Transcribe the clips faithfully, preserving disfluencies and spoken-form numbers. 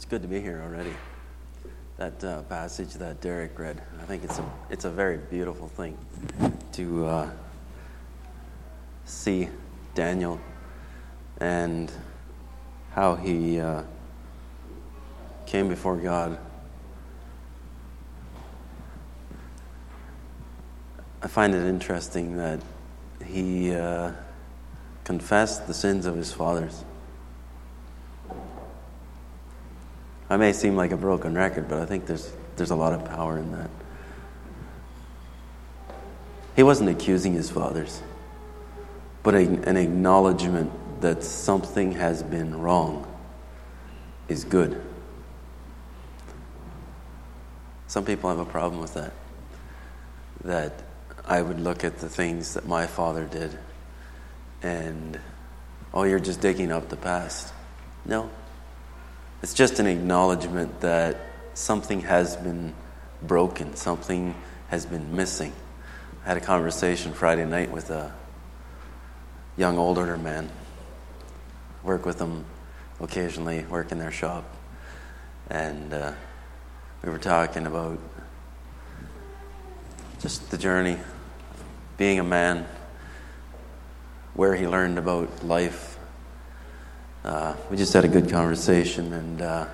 It's good to be here already. That uh, passage that Derek read, I think it's a it's a very beautiful thing to uh, see Daniel and how he uh, came before God. I find it interesting that he uh, confessed the sins of his fathers. I may seem like a broken record, but I think there's there's a lot of power in that. He wasn't accusing his fathers, but a, an acknowledgement that something has been wrong is good. Some people have a problem with that. That I would look at the things that my father did and, oh, you're just digging up the past. No. It's just an acknowledgement that something has been broken, something has been missing. I had a conversation Friday night with a young older man. Work with them occasionally, work in their shop. And uh, we were talking about just the journey, being a man, where he learned about life. Uh, we just had a good conversation, and uh,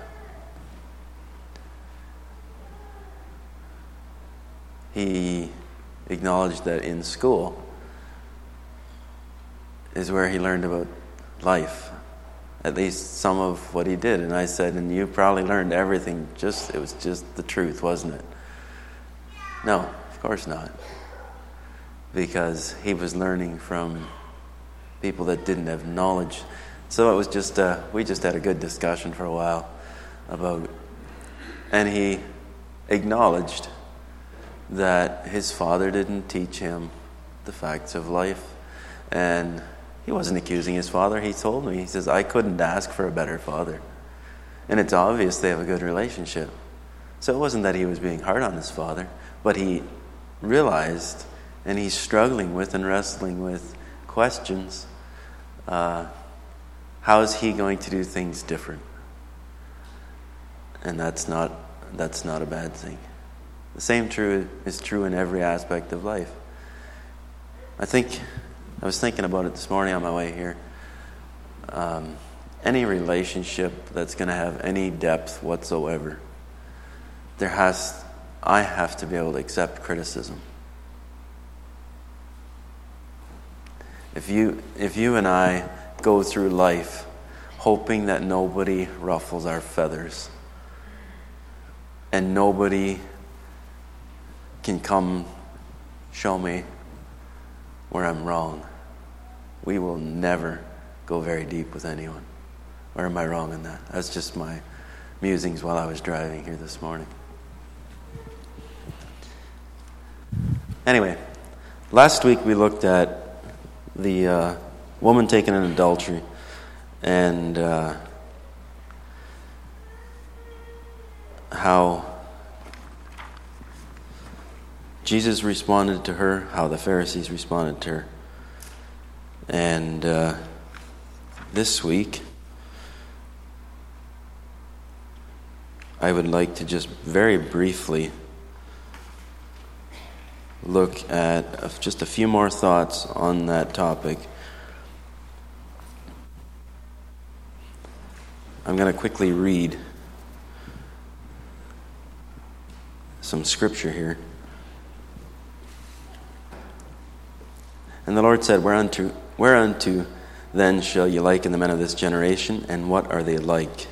he acknowledged that in school is where he learned about life, at least some of what he did. And I said, and you probably learned everything, just it was just the truth, wasn't it? No, of course not, because he was learning from people that didn't have knowledge. So it was just, uh, we just had a good discussion for a while about, and he acknowledged that his father didn't teach him the facts of life. And he wasn't accusing his father. He told me, he says, I couldn't ask for a better father. And it's obvious they have a good relationship. So it wasn't that he was being hard on his father, but he realized, and he's struggling with and wrestling with questions, uh, how is he going to do things different? And that's not that's not a bad thing. The same true is true in every aspect of life. I think I was thinking about it this morning on my way here. Um, any relationship that's going to have any depth whatsoever, there has I have to be able to accept criticism. If you if you and I go through life hoping that nobody ruffles our feathers and nobody can come show me where I'm wrong, we will never go very deep with anyone. Or am I wrong in that? That's just my musings while I was driving here this morning. Anyway, last week we looked at the uh, woman taken in adultery, and uh, how Jesus responded to her, how the Pharisees responded to her. And uh, this week, I would like to just very briefly look at just a few more thoughts on that topic. I'm going to quickly read some scripture here. And the Lord said, Whereunto, whereunto then shall ye liken the men of this generation, and what are they like?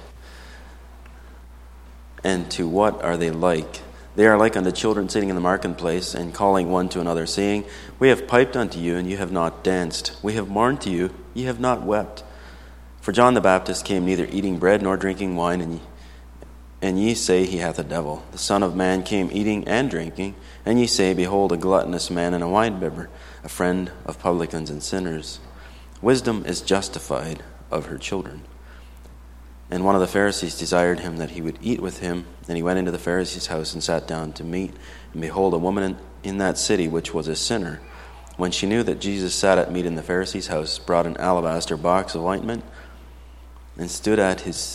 And to what are they like? They are like unto children sitting in the marketplace, and calling one to another, saying, We have piped unto you, and you have not danced. We have mourned to you, ye have not wept. For John the Baptist came neither eating bread nor drinking wine, and ye, and ye say he hath a devil. The Son of Man came eating and drinking, and ye say, Behold, a gluttonous man and a winebibber, a friend of publicans and sinners. Wisdom is justified of her children. And one of the Pharisees desired him that he would eat with him. And he went into the Pharisee's house and sat down to meat. And behold, a woman in, in that city, which was a sinner, when she knew that Jesus sat at meat in the Pharisee's house, brought an alabaster box of ointment, and stood at his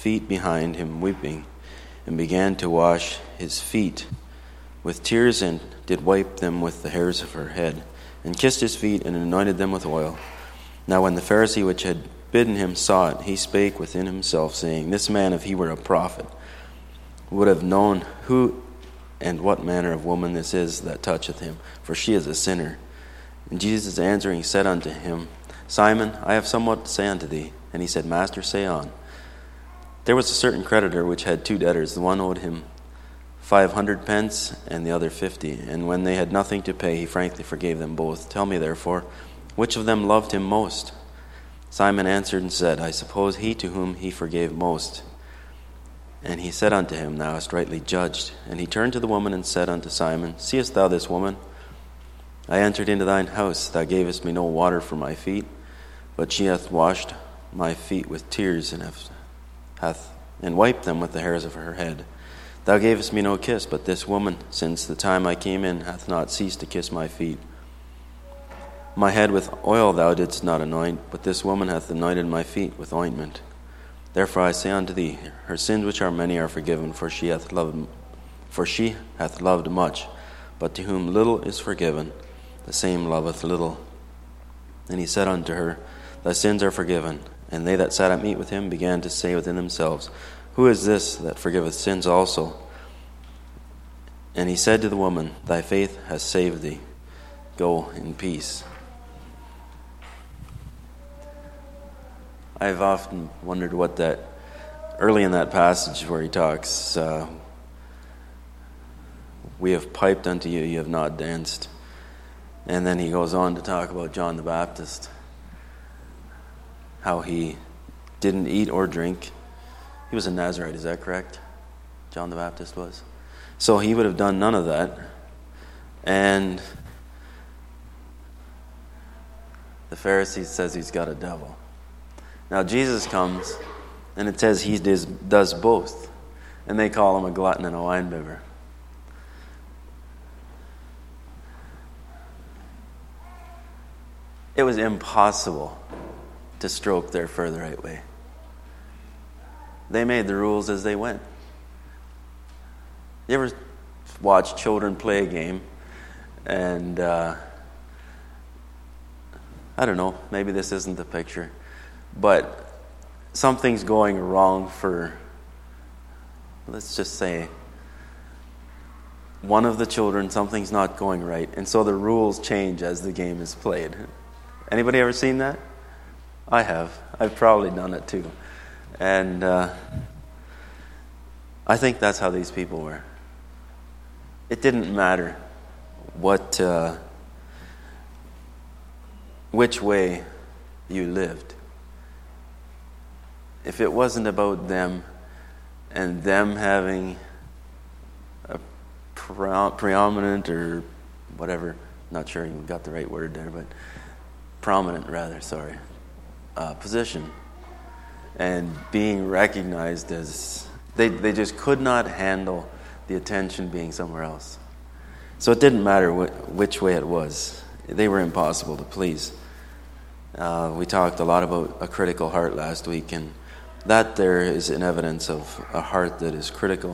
feet behind him weeping, and began to wash his feet with tears, and did wipe them with the hairs of her head, and kissed his feet, and anointed them with oil. Now when the Pharisee which had bidden him saw it, he spake within himself, saying, This man, if he were a prophet, would have known who and what manner of woman this is that toucheth him, for she is a sinner. And Jesus answering said unto him, Simon, I have somewhat to say unto thee. And he said, Master, say on. There was a certain creditor which had two debtors. The one owed him five hundred pence, and the other fifty. And when they had nothing to pay, he frankly forgave them both. Tell me, therefore, which of them loved him most? Simon answered and said, I suppose he to whom he forgave most. And he said unto him, Thou hast rightly judged. And he turned to the woman and said unto Simon, Seest thou this woman? I entered into thine house. Thou gavest me no water for my feet, but she hath washed my feet with tears, and hath, hath and wiped them with the hairs of her head. Thou gavest me no kiss, but this woman, since the time I came in, hath not ceased to kiss my feet. My head with oil thou didst not anoint, but this woman hath anointed my feet with ointment. Therefore I say unto thee, her sins which are many are forgiven, for she hath loved, for she hath loved much. But to whom little is forgiven, the same loveth little. And he said unto her, Thy sins are forgiven. And they that sat at meat with him began to say within themselves, Who is this that forgiveth sins also? And he said to the woman, Thy faith has saved thee. Go in peace. I've often wondered what that, early in that passage where he talks, uh, we have piped unto you, you have not danced. And then he goes on to talk about John the Baptist, how he didn't eat or drink. He was a Nazarite, is that correct? John the Baptist was. So he would have done none of that. And the Pharisee says he's got a devil. Now Jesus comes, and it says he does, does both. And they call him a glutton and a winebibber. It was impossible to stroke their fur the right way. They made the rules as they went. You ever watch children play a game and uh, I don't know, maybe this isn't the picture, but something's going wrong for, let's just say, one of the children, something's not going right, and so the rules change as the game is played. Anybody ever seen that? I have. I've probably done it too. And uh, I think that's how these people were. It didn't matter what, uh, which way you lived. If it wasn't about them and them having a pre- preeminent or whatever, not sure you got the right word there, but prominent rather, sorry, uh, position, and being recognized as, they, they just could not handle the attention being somewhere else. So it didn't matter wh- which way it was. They were impossible to please. Uh, we talked a lot about a critical heart last week, and that there is an evidence of a heart that is critical.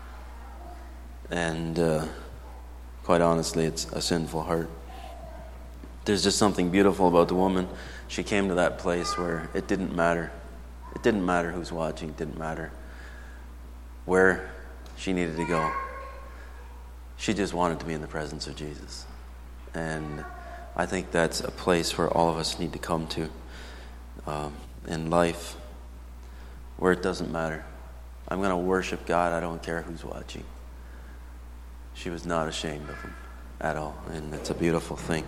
And uh, quite honestly, it's a sinful heart. There's just something beautiful about the woman. She came to that place where it didn't matter. It didn't matter who's watching. It didn't matter where she needed to go. She just wanted to be in the presence of Jesus. And I think that's a place where all of us need to come to um, in life, where it doesn't matter. I'm going to worship God. I don't care who's watching. She was not ashamed of him at all. And it's a beautiful thing.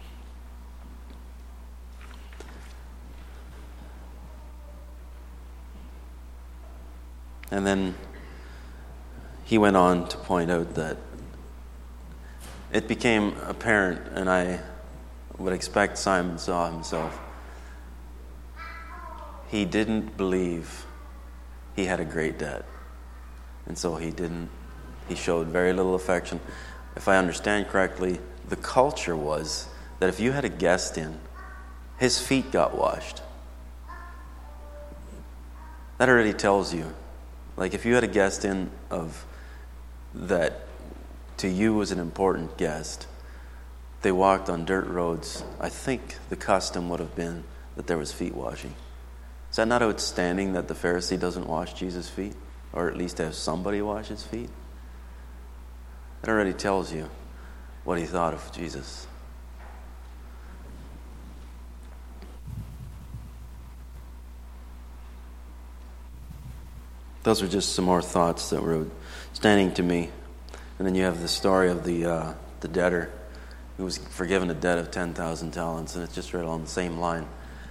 And then he went on to point out that it became apparent, and I would expect Simon saw himself, he didn't believe he had a great debt. And so he didn't, he showed very little affection. If I understand correctly, the culture was that if you had a guest in, his feet got washed. That already tells you. Like if you had a guest in of that to you was an important guest, they walked on dirt roads, I think the custom would have been that there was feet washing. Is that not outstanding that the Pharisee doesn't wash Jesus' feet? Or at least have somebody wash his feet? That already tells you what he thought of Jesus. Those are just some more thoughts that were standing to me. And then you have the story of the uh, the debtor who was forgiven a debt of ten thousand talents, and it's just right on the same line.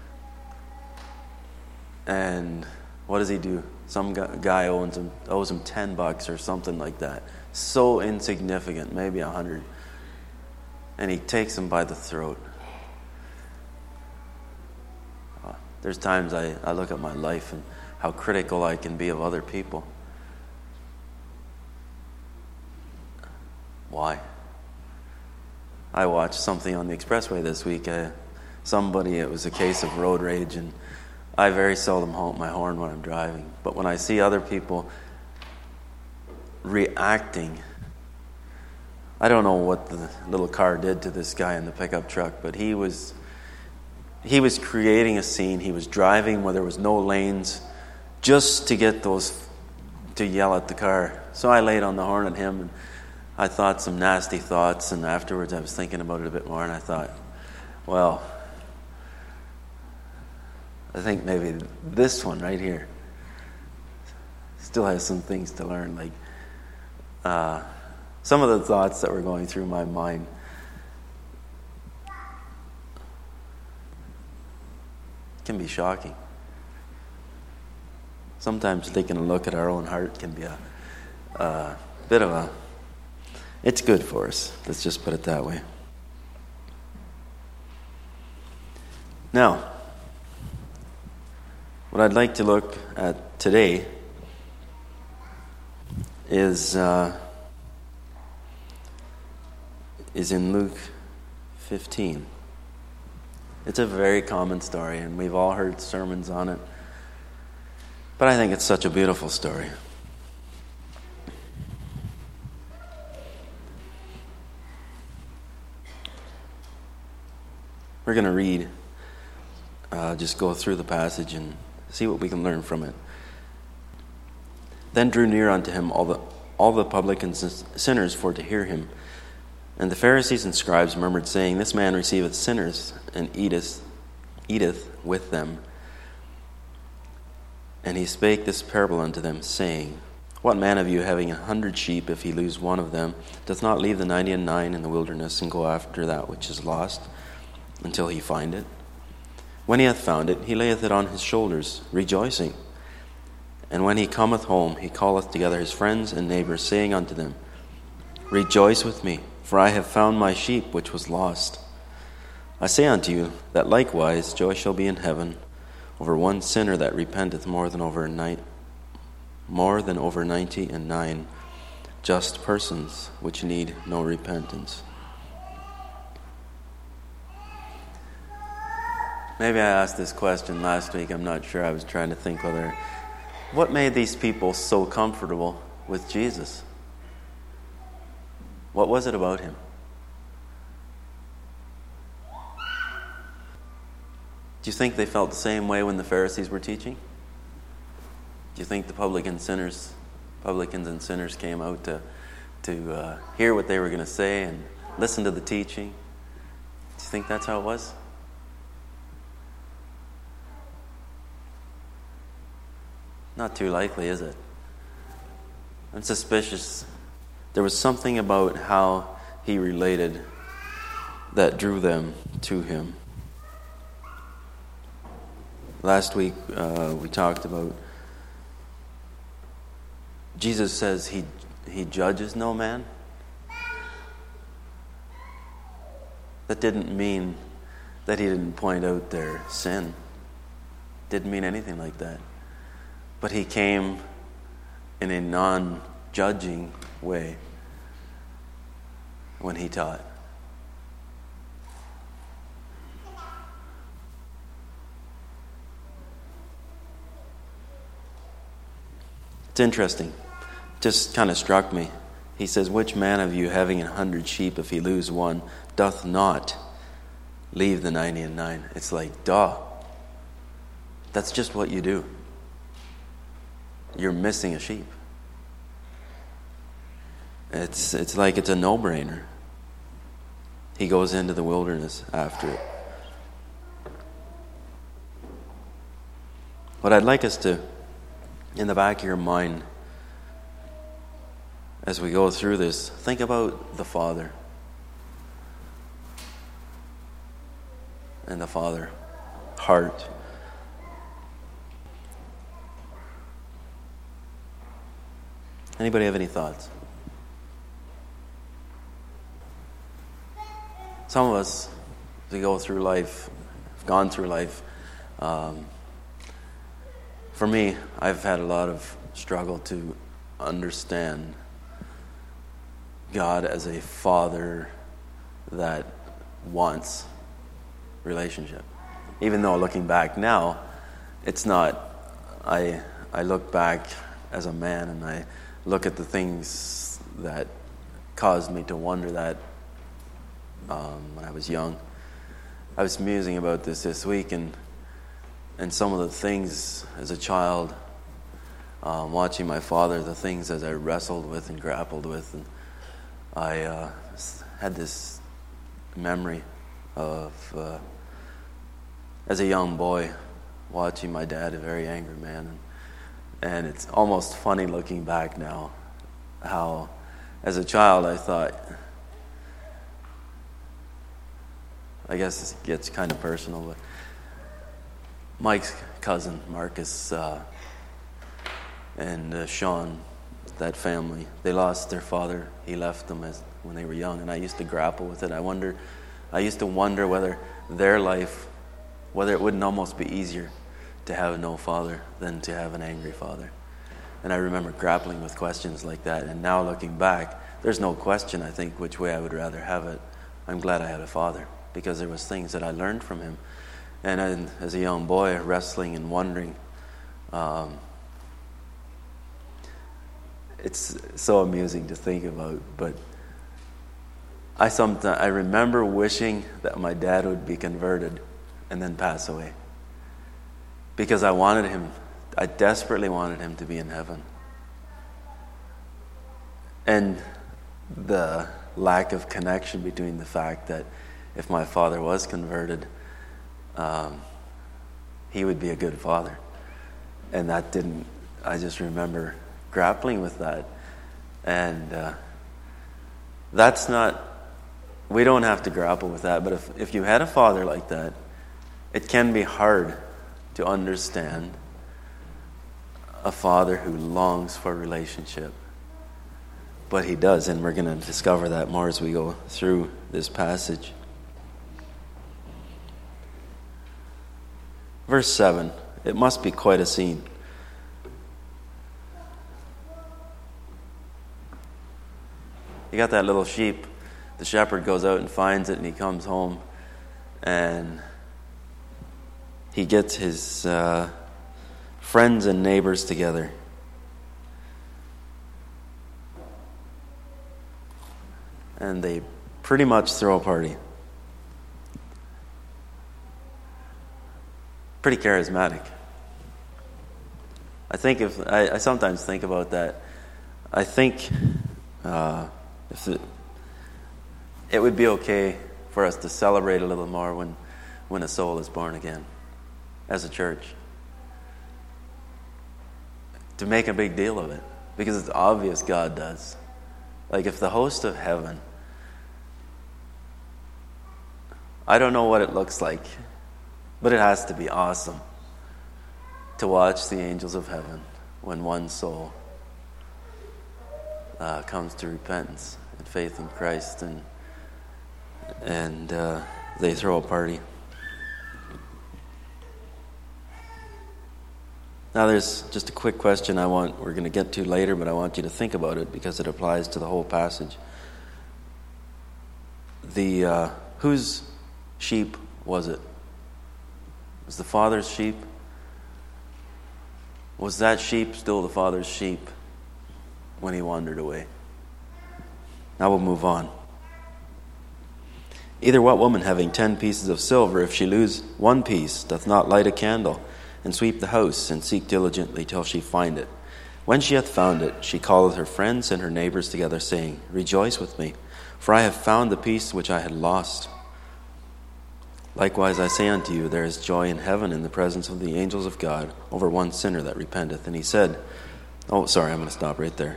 And what does he do? Some guy owes him, owes him ten bucks or something like that. So insignificant, maybe a hundred. And he takes him by the throat. Uh, there's times I, I look at my life and how critical I can be of other people. Why? I watched something on the expressway this week. Uh, somebody, it was a case of road rage, and I very seldom honk my horn when I'm driving. But when I see other people reacting, I don't know what the little car did to this guy in the pickup truck, but he was he was creating a scene. He was driving where there was no lanes just to get those, to yell at the car. So I laid on the horn at him, and I thought some nasty thoughts, and afterwards I was thinking about it a bit more, and I thought, well, I think maybe this one right here still has some things to learn. Like uh, some of the thoughts that were going through my mind can be shocking. Sometimes taking a look at our own heart can be a, a bit of a, it's good for us. Let's just put it that way. Now, what I'd like to look at today is uh, is in Luke fifteen. It's a very common story, and we've all heard sermons on it. But I think it's such a beautiful story. We're going to read, uh, just go through the passage and see what we can learn from it. Then drew near unto him all the all the publicans and sinners for to hear him. And the Pharisees and scribes murmured, saying, This man receiveth sinners, and eateth, eateth with them. And he spake this parable unto them, saying, What man of you, having a hundred sheep, if he lose one of them, doth not leave the ninety and nine in the wilderness, and go after that which is lost, until he find it? When he hath found it, he layeth it on his shoulders, rejoicing. And when he cometh home, he calleth together his friends and neighbors, saying unto them, Rejoice with me, for I have found my sheep which was lost. I say unto you, that likewise joy shall be in heaven over one sinner that repenteth more than over night, more than over ninety and nine just persons which need no repentance. Maybe I asked this question last week. I'm not sure. I was trying to think whether, what made these people so comfortable with Jesus? What was it about him? Do you think they felt the same way when the Pharisees were teaching? Do you think the publican sinners, publicans and sinners came out to to uh, hear what they were going to say and listen to the teaching? Do you think that's how it was? Not too likely, is it? I'm suspicious. There was something about how he related that drew them to him. Last week uh, we talked about Jesus says he he judges no man. That didn't mean that he didn't point out their sin. Didn't mean anything like that. But he came in a non-judging way when he taught. It's interesting. Just kind of struck me. He says, which man of you, having a hundred sheep, if he lose one, doth not leave the ninety and nine? It's like, duh. That's just what you do. You're missing a sheep. It's it's like it's a no-brainer. He goes into the wilderness after it. What I'd like us to, in the back of your mind, as we go through this, think about the Father. And the Father heart. Anybody have any thoughts? Some of us, as we go through life, have gone through life. Um, for me, I've had a lot of struggle to understand God as a Father that wants relationship. Even though looking back now, it's not. I I look back as a man and I look at the things that caused me to wonder that um, when I was young. I was musing about this this week, and and some of the things as a child, um, watching my father, the things as I wrestled with and grappled with, and I uh, had this memory of uh, as a young boy watching my dad, a very angry man, and, and it's almost funny looking back now how as a child I thought, I guess it gets kind of personal, but Mike's cousin Marcus uh, and uh, Sean, that family, they lost their father. He left them as when they were young, and I used to grapple with it. I wonder, I used to wonder whether their life, whether it wouldn't almost be easier to have no father than to have an angry father. And I remember grappling with questions like that. And now looking back, there's no question, I think, which way I would rather have it. I'm glad I had a father, because there was things that I learned from him. And then, as a young boy, wrestling and wondering, um, it's so amusing to think about. But I sometimes I remember wishing that my dad would be converted and then pass away, because I wanted him, I desperately wanted him to be in heaven. And the lack of connection between the fact that if my father was converted, um, he would be a good father. And that didn't, I just remember grappling with that. And uh, that's not, we don't have to grapple with that, but if, if you had a father like that, it can be hard to understand a father who longs for relationship. But he does, and we're going to discover that more as we go through this passage. Verse seven, it must be quite a scene. You got that little sheep. The shepherd goes out and finds it, and he comes home, and he gets his uh, friends and neighbors together. And they pretty much throw a party. Pretty charismatic. I think if I, I sometimes think about that. I think uh, if it, it would be okay for us to celebrate a little more when, when a soul is born again, as a church. To make a big deal of it, because it's obvious God does. Like if the host of heaven, I don't know what it looks like, but it has to be awesome to watch the angels of heaven when one soul uh, comes to repentance and faith in Christ, and and uh, they throw a party. Now there's just a quick question I want we're going to get to later, but I want you to think about it because it applies to the whole passage. The uh, whose sheep was it? Was the father's sheep? Was that sheep still the father's sheep when he wandered away? Now we'll move on. Either what woman having ten pieces of silver, if she lose one piece, doth not light a candle, and sweep the house, and seek diligently till she find it? When she hath found it, she calleth her friends and her neighbors together, saying, Rejoice with me, for I have found the piece which I had lost. Likewise I say unto you, there is joy in heaven in the presence of the angels of God over one sinner that repenteth. And he said, oh, sorry, I'm going to stop right there.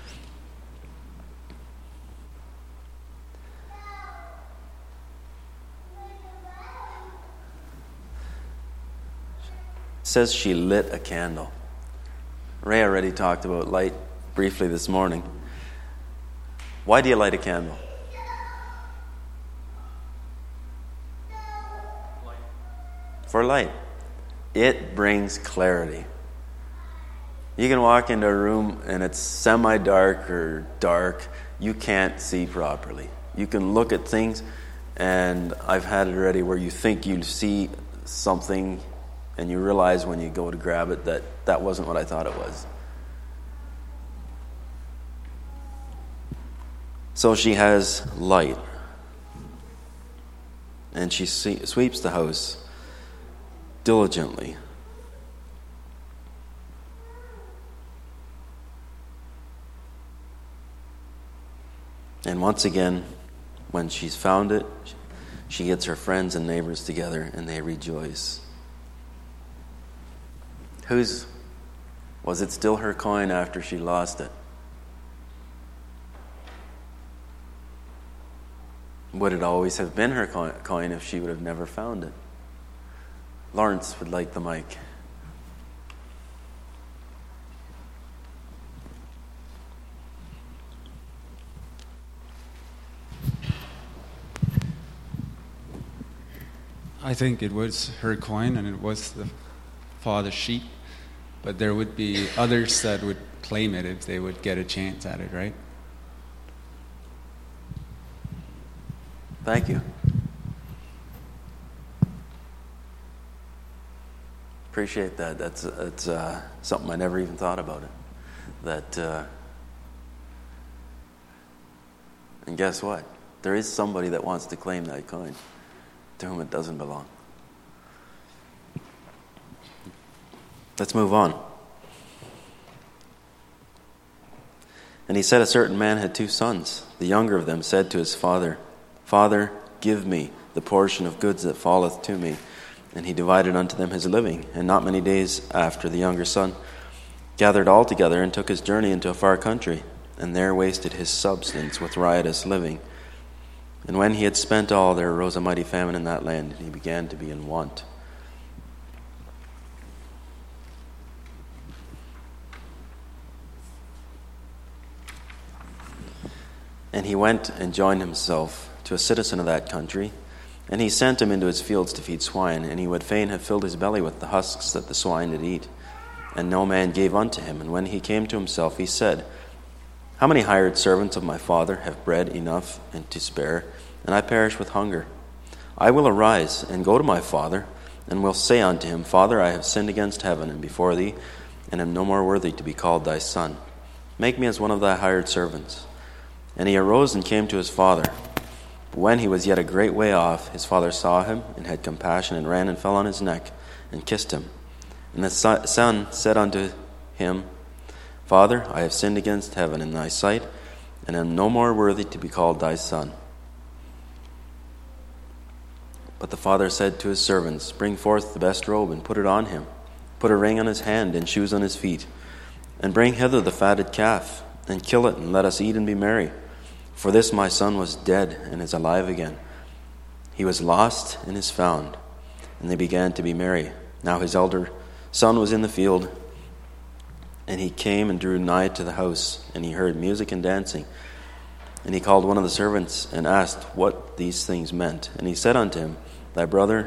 It says she lit a candle. Ray already talked about light briefly this morning. Why do you light a candle? For light. It brings clarity. You can walk into a room and it's semi-dark or dark. You can't see properly. You can look at things, and I've had it already where you think you see something and you realize when you go to grab it that that wasn't what I thought it was. So she has light. And she sweeps the house diligently. And once again, when she's found it, she gets her friends and neighbors together and they rejoice. Whose was it still her coin after she lost it? Would it always have been her coin if she would have never found it? Lawrence would like the mic. I think it was her coin and it was the father's sheep, but there would be others that would claim it if they would get a chance at it, right? Thank you. Appreciate that. That's that's uh, something I never even thought about it. That uh, and guess what? There is somebody that wants to claim that coin to whom it doesn't belong. Let's move on. And he said, a certain man had two sons. The younger of them said to his father, Father, give me the portion of goods that falleth to me. And he divided unto them his living. And not many days after, the younger son gathered all together and took his journey into a far country, and there wasted his substance with riotous living. And when he had spent all, there arose a mighty famine in that land, and he began to be in want. And he went and joined himself to a citizen of that country, and he sent him into his fields to feed swine, and he would fain have filled his belly with the husks that the swine did eat. And no man gave unto him. And when he came to himself, he said, How many hired servants of my father have bread enough and to spare, and I perish with hunger? I will arise and go to my father, and will say unto him, Father, I have sinned against heaven and before thee, and am no more worthy to be called thy son. Make me as one of thy hired servants. And he arose and came to his father. But when he was yet a great way off, his father saw him, and had compassion, and ran and fell on his neck, and kissed him. And the son said unto him, Father, I have sinned against heaven in thy sight, and am no more worthy to be called thy son. But the father said to his servants, Bring forth the best robe, and put it on him. Put a ring on his hand, and shoes on his feet. And bring hither the fatted calf, and kill it, and let us eat and be merry. For this my son was dead, and is alive again. He was lost, and is found. And they began to be merry. Now his elder son was in the field, and he came and drew nigh to the house, and he heard music and dancing. And he called one of the servants, and asked what these things meant. And he said unto him, Thy brother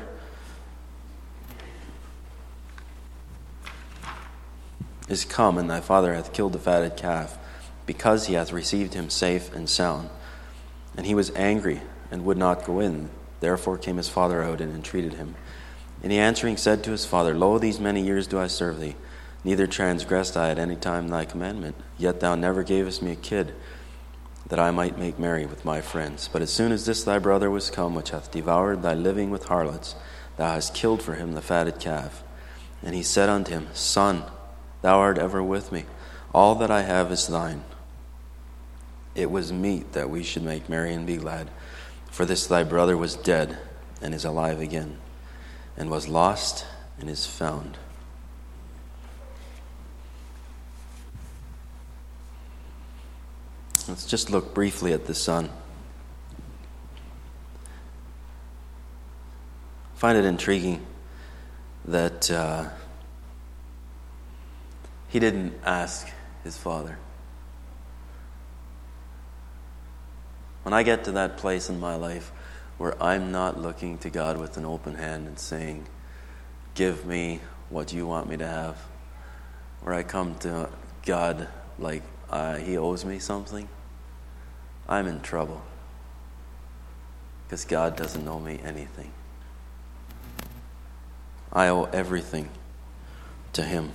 is come, and thy father hath killed the fatted calf, because he hath received him safe and sound. And he was angry, and would not go in. Therefore came his father out, and entreated him. And he answering said to his father, Lo, these many years do I serve thee. neither transgressed I at any time thy commandment. Yet thou never gavest me a kid, that I might make merry with my friends. But as soon as this thy brother was come, which hath devoured thy living with harlots, thou hast killed for him the fatted calf. And he said unto him, Son, thou art ever with me. All that I have is thine. It was meet that we should make merry and be glad. For this thy brother was dead, and is alive again, and was lost, and is found. Let's just look briefly at the son. I find it intriguing that uh, he didn't ask his father. When I get to that place in my life where I'm not looking to God with an open hand and saying, give me what you want me to have, where I come to God like uh, he owes me something, I'm in trouble, because God doesn't owe me anything. I owe everything to him.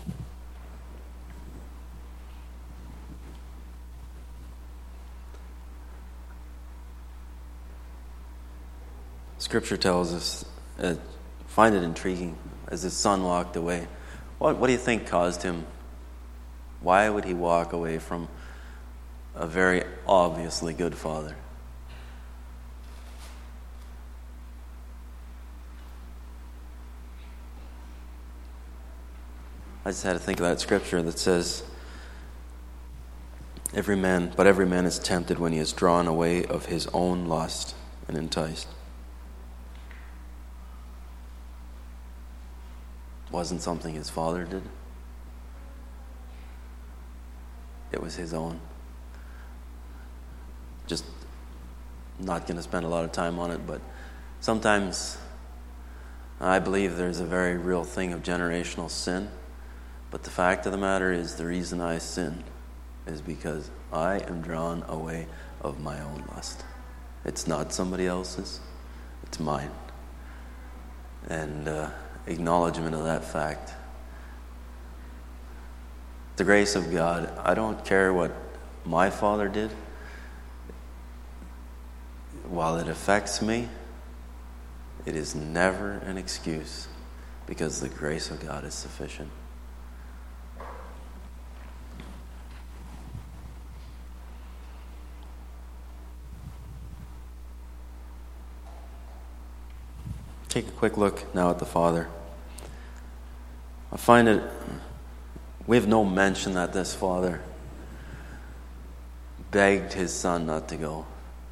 Scripture tells us, uh, find it intriguing, as his son walked away. What, what do you think caused him? Why would he walk away from a very obviously good father? I just had to think of that scripture that says, "Every man, but every man is tempted when he is drawn away of his own lust and enticed." Wasn't something his father did. It was his own. Just not going to spend a lot of time on it, but sometimes I believe there's a very real thing of generational sin. But the fact of the matter is, the reason I sin is because I am drawn away of my own lust. It's not somebody else's, it's mine. And uh, acknowledgement of that fact. The grace of God, I don't care what my father did. While it affects me, it is never an excuse, because the grace of God is sufficient. Take a quick look now at the father. I find it, we have no mention that this father begged his son not to go.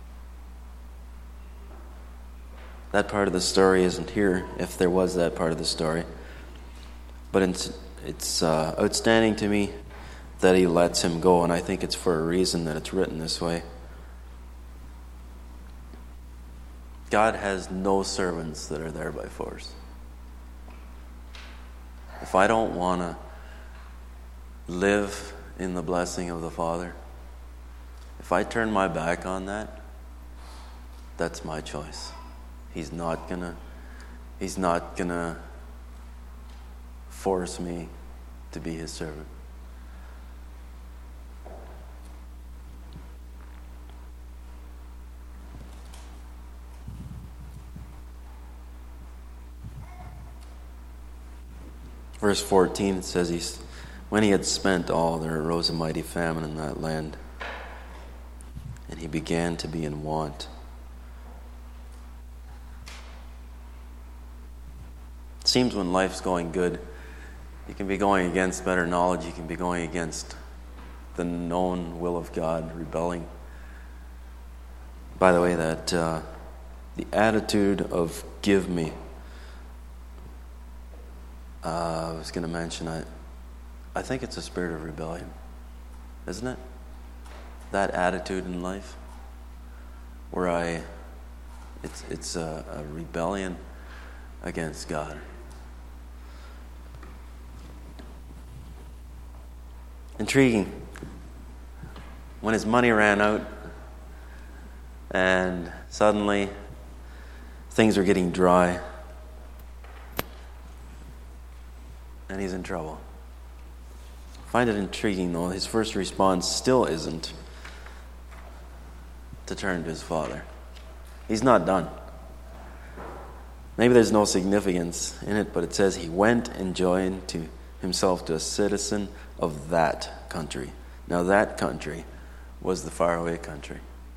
That part of the story isn't here, if there was that part of the story. But it's, it's uh, outstanding to me that he lets him go, and I think it's for a reason that it's written this way. God has no servants that are there by force. If I don't want to live in the blessing of the Father, if I turn my back on that, that's my choice. He's not gonna He's not gonna force me to be his servant. Verse fourteen, it says, he's, when he had spent all, there arose a mighty famine in that land, and he began to be in want. It seems when life's going good, you can be going against better knowledge, you can be going against the known will of God, rebelling. By the way, that uh, the attitude of give me, Uh, I was going to mention, I, I think it's a spirit of rebellion, isn't it? That attitude in life, where I, it's it's a, a rebellion against God. Intriguing. When his money ran out, and suddenly things are getting dry, and he's in trouble. I find it intriguing, though, his first response still isn't to turn to his father. He's not done. Maybe there's no significance in it, but it says he went and joined to himself to a citizen of that country. Now that country was the faraway country.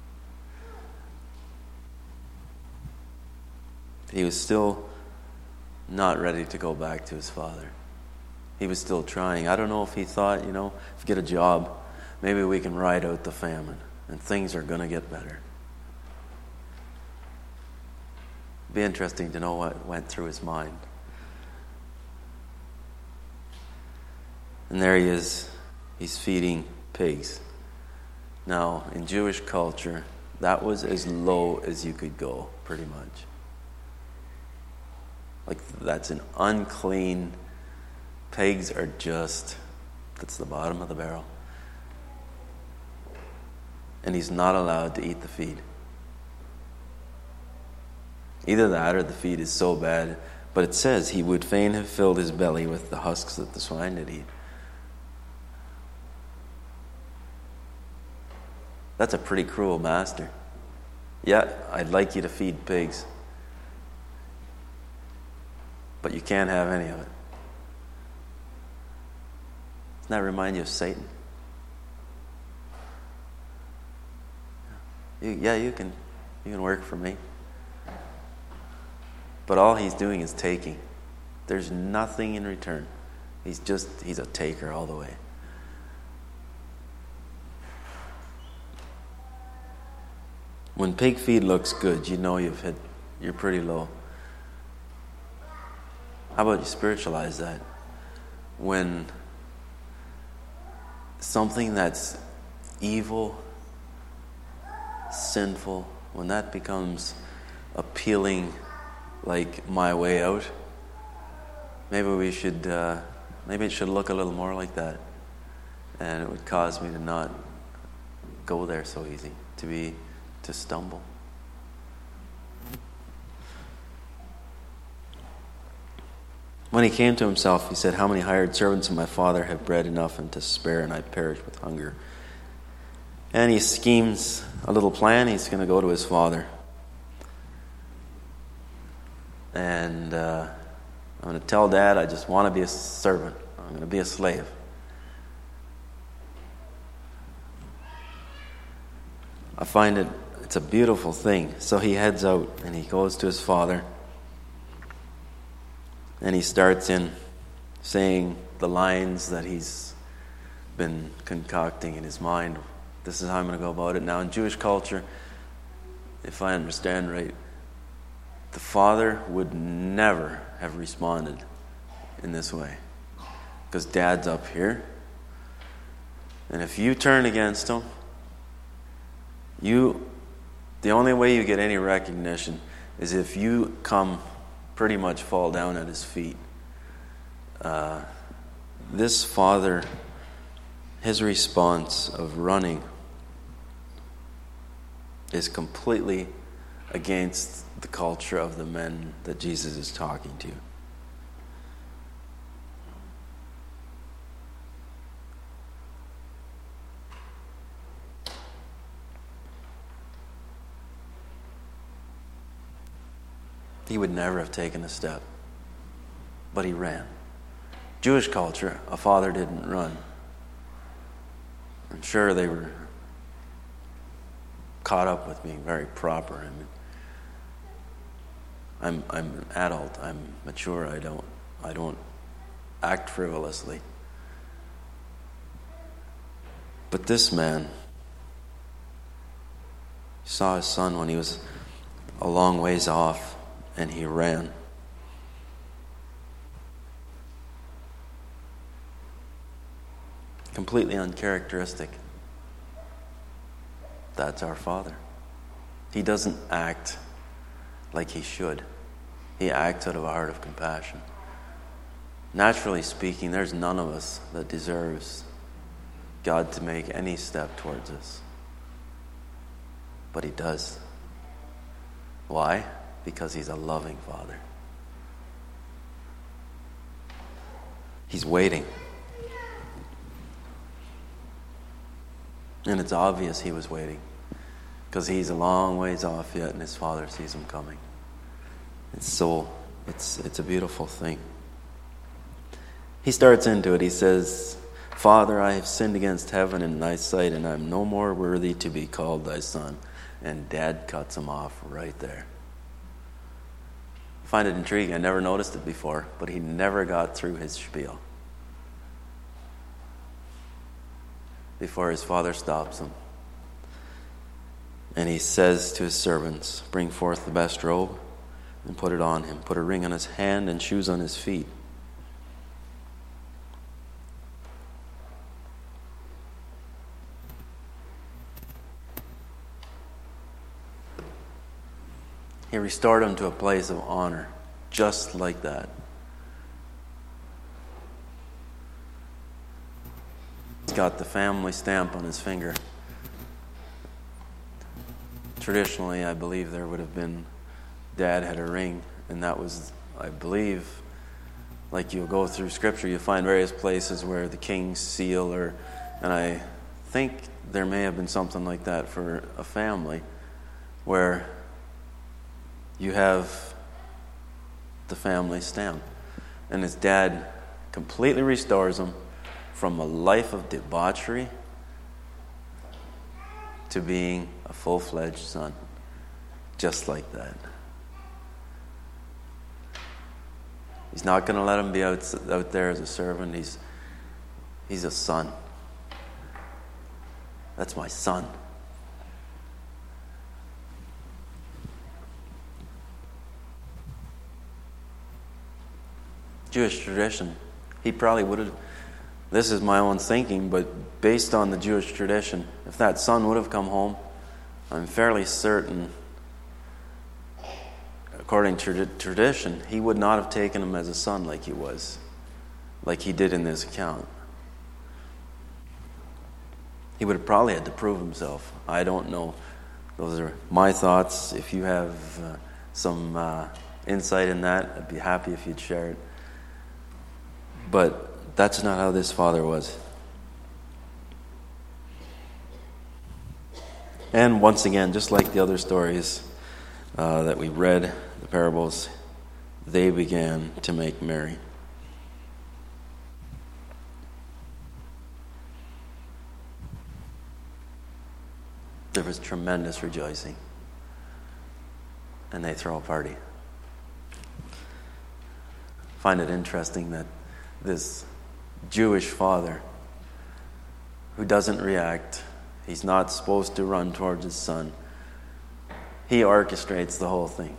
He was still not ready to go back to his father. He was still trying. I don't know if he thought, you know, if we get a job, maybe we can ride out the famine and things are going to get better. It'd be interesting to know what went through his mind. And there he is. He's feeding pigs. Now, in Jewish culture, that was as low as you could go, pretty much. Like, that's an unclean. Pigs are just, that's the bottom of the barrel. And he's not allowed to eat the feed. Either that or the feed is so bad. But it says he would fain have filled his belly with the husks that the swine did eat. That's a pretty cruel master. Yeah, I'd like you to feed pigs. But you can't have any of it. Doesn't that remind you of Satan? You, yeah, you can, you can work for me. But all he's doing is taking. There's nothing in return. He's just, he's a taker all the way. When pig feed looks good, you know you've hit, you're pretty low. How about you spiritualize that? When something that's evil, sinful, when that becomes appealing, like my way out, maybe we should, uh, maybe it should look a little more like that. And it would cause me to not go there so easy, to be, to stumble. When he came to himself, he said, "How many hired servants of my father have bread enough and to spare, and I perish with hunger?" And he schemes a little plan. He's going to go to his father. And uh, I'm going to tell Dad, I just want to be a servant. I'm going to be a slave. I find it, it's a beautiful thing. So he heads out and he goes to his father. And he starts in saying the lines that he's been concocting in his mind. This is how I'm going to go about it. Now, in Jewish culture, if I understand right, the father would never have responded in this way. Because Dad's up here. And if you turn against him, you, the only way you get any recognition is if you come pretty much fall down at his feet. Uh, this father, his response of running is completely against the culture of the men that Jesus is talking to. He would never have taken a step, but he ran. Jewish culture, a father didn't run. I'm sure they were caught up with being very proper. I mean, I'm I'm an adult. I'm mature. I don't I don't act frivolously. But this man saw his son when he was a long ways off, and he ran. Completely uncharacteristic. That's our Father. He doesn't act like he should. He acts out of a heart of compassion. Naturally speaking, there's none of us that deserves God to make any step towards us. But he does. Why? Because he's a loving Father. He's waiting. And it's obvious he was waiting, because he's a long ways off yet, and his father sees him coming. It's so, it's it's a beautiful thing. He starts into it. He says, "Father, I have sinned against heaven and thy sight, and I am no more worthy to be called thy son." And Dad cuts him off right there. I find it intriguing. I never noticed it before, but he never got through his spiel before his father stops him. And he says to his servants, "Bring forth the best robe and put it on him. Put a ring on his hand and shoes on his feet." He restored him to a place of honor, just like that. He's got the family stamp on his finger. Traditionally, I believe there would have been, Dad had a ring, and that was, I believe, like you go through Scripture, you find various places where the king's seal, or, and I think there may have been something like that for a family, where you have the family stamp. And his dad completely restores him from a life of debauchery to being a full-fledged son. Just like that. He's not going to let him be out, out there as a servant. He's, he's a son. That's my son. Jewish tradition, he probably would have, this is my own thinking, but based on the Jewish tradition, if that son would have come home, I'm fairly certain, according to tradition, he would not have taken him as a son like he was, like he did in this account. He would have probably had to prove himself. I don't know. Those are my thoughts. If you have uh, some uh, insight in that, I'd be happy if you'd share it. But that's not how this father was. And once again, just like the other stories uh, that we read, the parables, they began to make merry. There was tremendous rejoicing. And they throw a party. I find it interesting that this Jewish father who doesn't react, he's not supposed to run towards his son, he orchestrates the whole thing.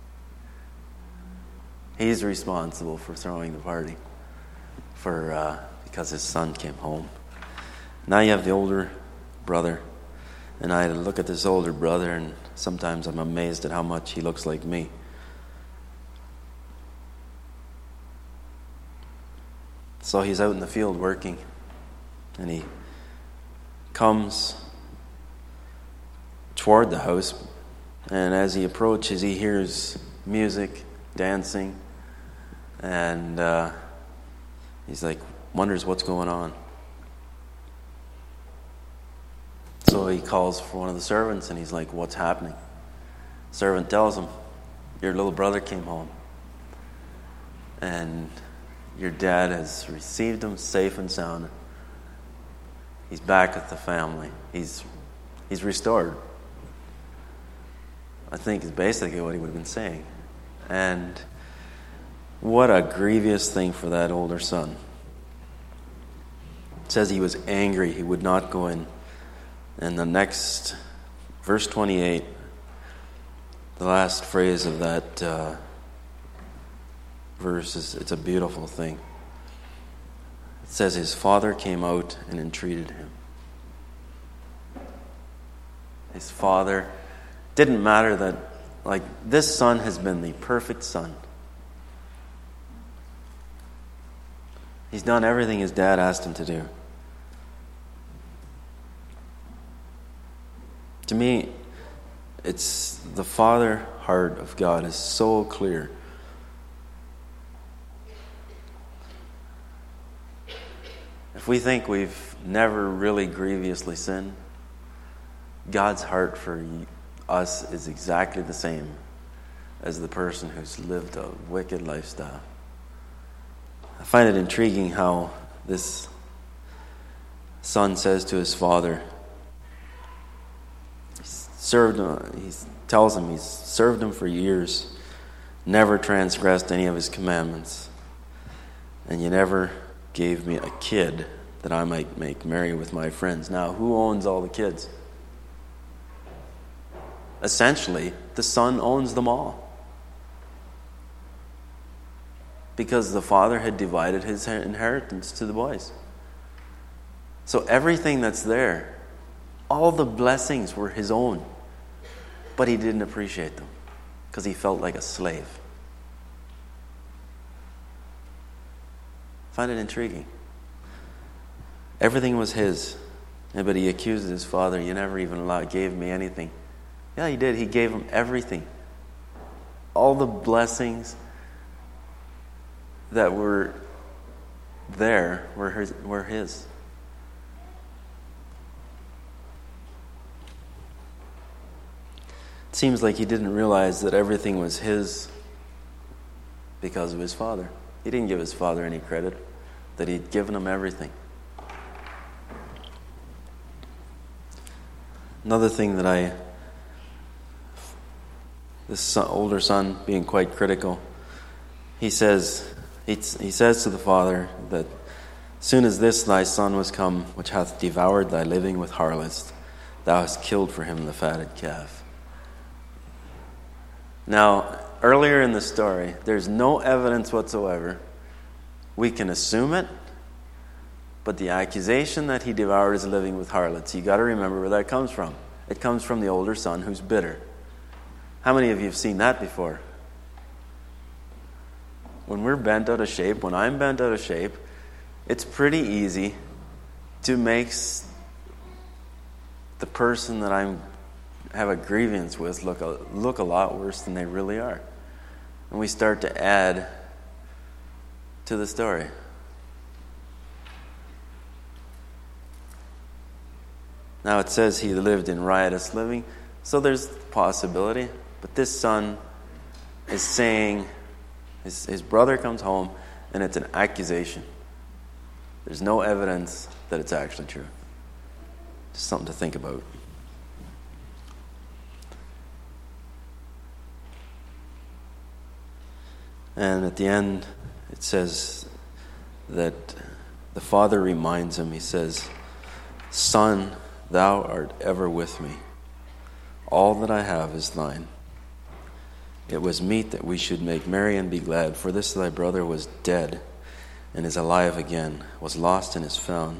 He's responsible for throwing the party for uh, because his son came home. Now you have the older brother, and I look at this older brother, and sometimes I'm amazed at how much he looks like me. So he's out in the field working, and he comes toward the house, and as he approaches, he hears music, dancing, and uh, he's like, wonders what's going on. So he calls for one of the servants, and he's like, what's happening? The servant tells him, your little brother came home, and your dad has received him safe and sound. He's back with the family. He's he's restored. I think is basically what he would have been saying. And what a grievous thing for that older son. It says he was angry. He would not go in. And the next, verse twenty-eight, the last phrase of that uh, verse, is, it's a beautiful thing. It says his father came out and entreated him. His father, didn't matter that, like, this son has been the perfect son. He's done everything his dad asked him to do. To me, it's the father heart of God is so clear. If we think we've never really grievously sinned, God's heart for us is exactly the same as the person who's lived a wicked lifestyle. I find it intriguing how this son says to his father, he served him, he tells him he's served him for years, never transgressed any of his commandments, and you never gave me a kid that I might make merry with my friends. Now, who owns all the kids? Essentially, the son owns them all, because the father had divided his inheritance to the boys. So everything that's there, all the blessings were his own, but he didn't appreciate them because he felt like a slave. I find it intriguing. Everything was his, but he accused his father, you never even allowed, gave me anything. Yeah, he did. He gave him everything. All the blessings that were there were his. Were his. It seems like he didn't realize that everything was his because of his father. He didn't give his father any credit that he'd given him everything. Another thing that I, this son, older son being quite critical, he says, he, he says to the father that, soon as this thy son was come, which hath devoured thy living with harlots, thou hast killed for him the fatted calf. Now, earlier in the story, there's no evidence whatsoever. We can assume it, but the accusation that he devoured his living with harlots, you got to remember where that comes from. It comes from the older son who's bitter. How many of you have seen that before? When we're bent out of shape, when I'm bent out of shape, it's pretty easy to make the person that I'm have a grievance with look a, look a lot worse than they really are. And we start to add to the story. Now it says he lived in riotous living, so there's possibility. But this son is saying, his, his brother comes home, and it's an accusation. There's no evidence that it's actually true. Just something to think about. And at the end, it says that the father reminds him, he says, Son, thou art ever with me. All that I have is thine. It was meet that we should make merry and be glad, for this thy brother was dead and is alive again, was lost and is found.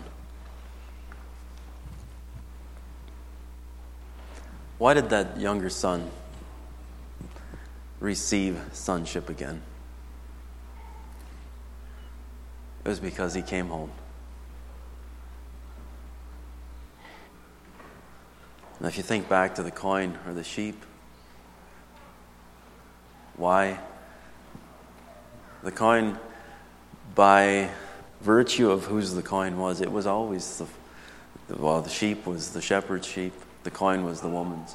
Why did that younger son receive sonship again? It was because he came home. Now, if you think back to the coin or the sheep, why? The coin, by virtue of whose the coin was, it was always the, well, the sheep was the shepherd's sheep, the coin was the woman's.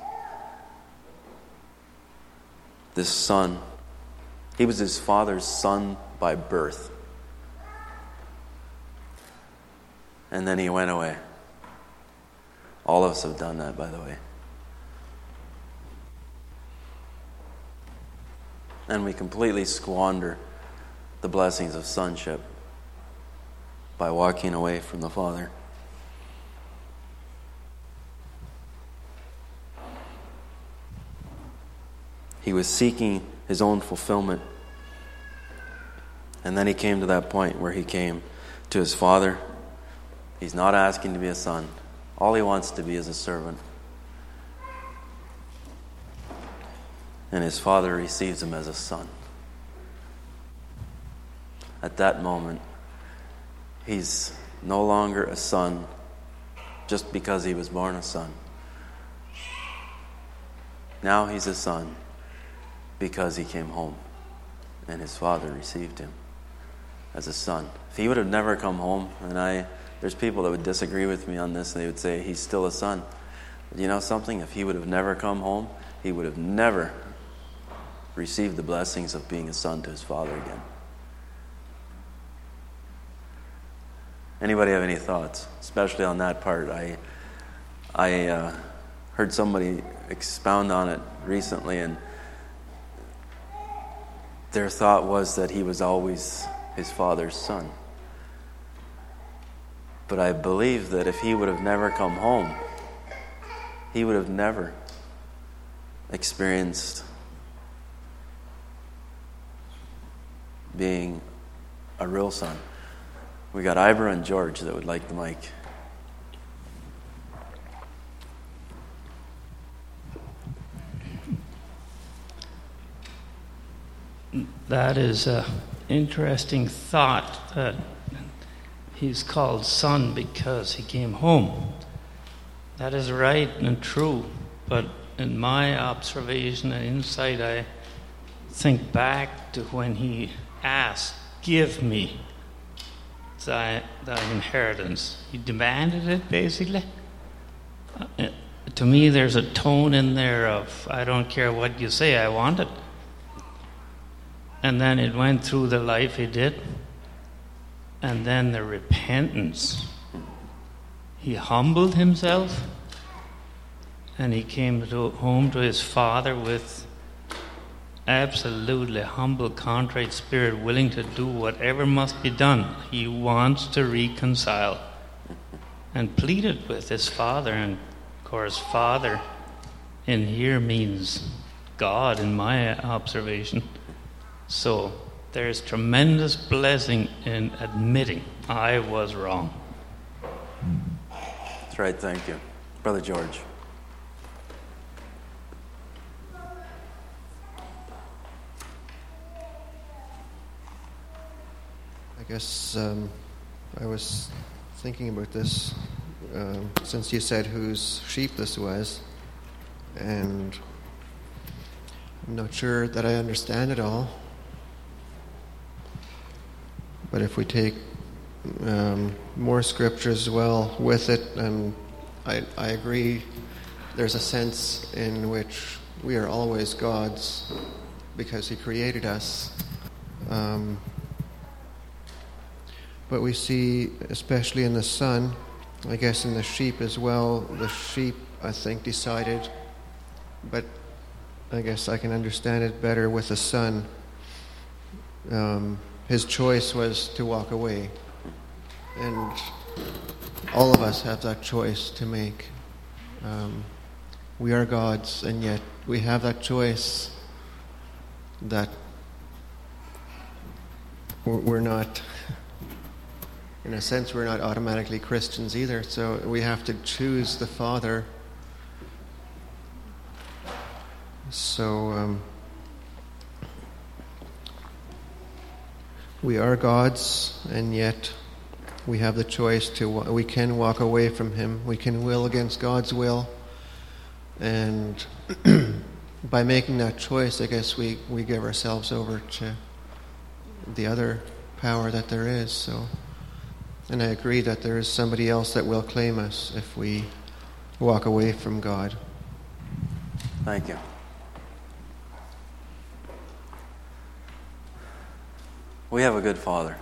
This son, he was his father's son by birth. And then he went away. All of us have done that, by the way. And we completely squander the blessings of sonship by walking away from the Father. He was seeking his own fulfillment. And then he came to that point where he came to his father. He's not asking to be a son. All he wants to be is a servant. And his father receives him as a son. At that moment, he's no longer a son just because he was born a son. Now he's a son because he came home and his father received him as a son. If he would have never come home and I there's people that would disagree with me on this, and they would say he's still a son. But you know something? If he would have never come home, he would have never received the blessings of being a son to his father again. Anybody have any thoughts, especially on that part? I, I uh, heard somebody expound on it recently, and their thought was that he was always his father's son. But I believe that if he would have never come home, he would have never experienced being a real son. We got Ivor and George that would like the mic. That is an interesting thought, that he's called son because he came home. That is right and true, but in my observation and insight, I think back to when he asked, "Give me thy, thy inheritance." He demanded it, basically. Uh, to me, there's a tone in there of, I don't care what you say, I want it. And then it went through the life he did. And then the repentance. He humbled himself. And he came to, home to his father with absolutely humble, contrite spirit, willing to do whatever must be done. He wants to reconcile. And pleaded with his father. And of course, father in here means God in my observation. So there's tremendous blessing in admitting I was wrong. That's right, thank you. Brother George. I guess um, I was thinking about this um, since you said whose sheep this was, and I'm not sure that I understand it all. But if we take um, more scriptures as well with it, um, I, I agree there's a sense in which we are always God's because He created us. Um, but we see, especially in the son, I guess in the sheep as well, the sheep, I think, decided, but I guess I can understand it better with the son. Um, His choice was to walk away. And all of us have that choice to make. Um, we are God's, and yet we have that choice that we're not, in a sense, we're not automatically Christians either. So we have to choose the Father. So, um, we are God's, and yet we have the choice to, we can walk away from Him. We can will against God's will. And by making that choice, I guess we, we give ourselves over to the other power that there is. So, and I agree that there is somebody else that will claim us if we walk away from God. Thank you. We have a good Father.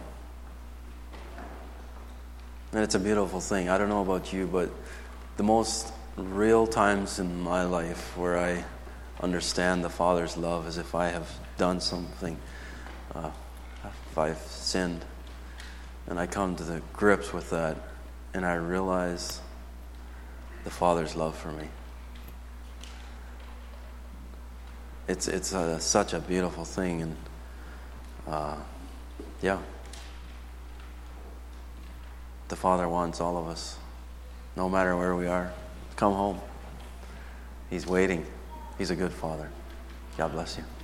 And it's a beautiful thing. I don't know about you, but the most real times in my life where I understand the Father's love is if I have done something, uh, if I've sinned, and I come to the grips with that, and I realize the Father's love for me. It's it's a, such a beautiful thing, and uh, yeah, the Father wants all of us, no matter where we are, come home. He's waiting. He's a good Father. God bless you.